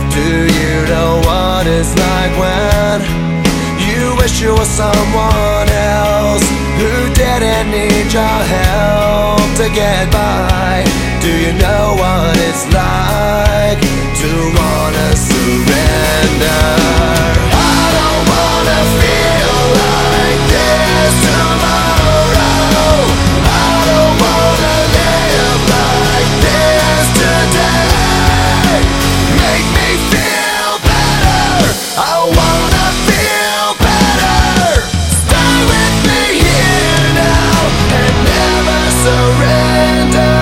Do you know what it's like when you wish you were someone else who didn't need your help to get by? Do you know what it's like to wanna surrender? I don't wanna feel like this tomorrow. I don't wanna live like this today. Make me feel better. I wanna feel better. Stay with me here now and never surrender.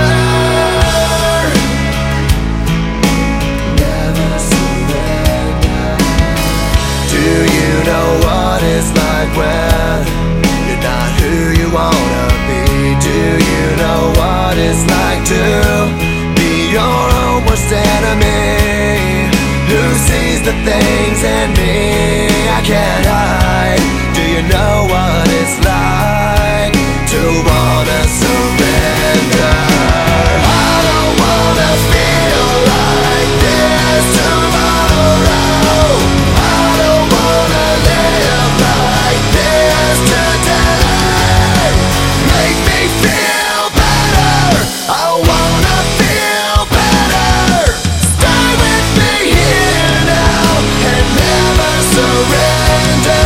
Never surrender. Do you know what it's like when you're not who you wanna be? Do you know what it's like to be your own worst enemy? Who sees the things in me I can't hide? Do you know what it's like to wanna surrender? I don't wanna feel like this tomorrow. I don't wanna live like this today. Make me feel better. I wanna feel better. Stay with me here now and never surrender.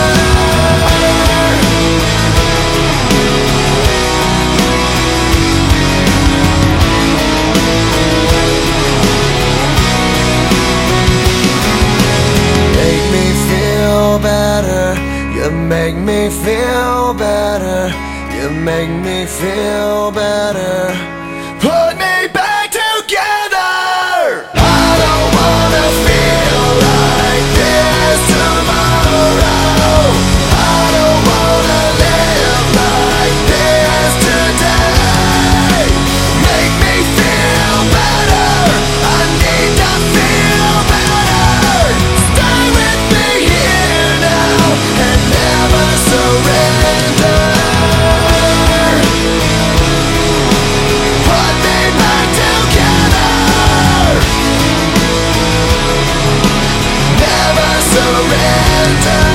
Make me feel better. You make me feel better. You make me feel better. Put me back together. I don't wanna feel like this tomorrow. I don't wanna live like this today. Make me feel better. I need to feel better. Stay with me here now and never surrender. Put me back together. Never surrender.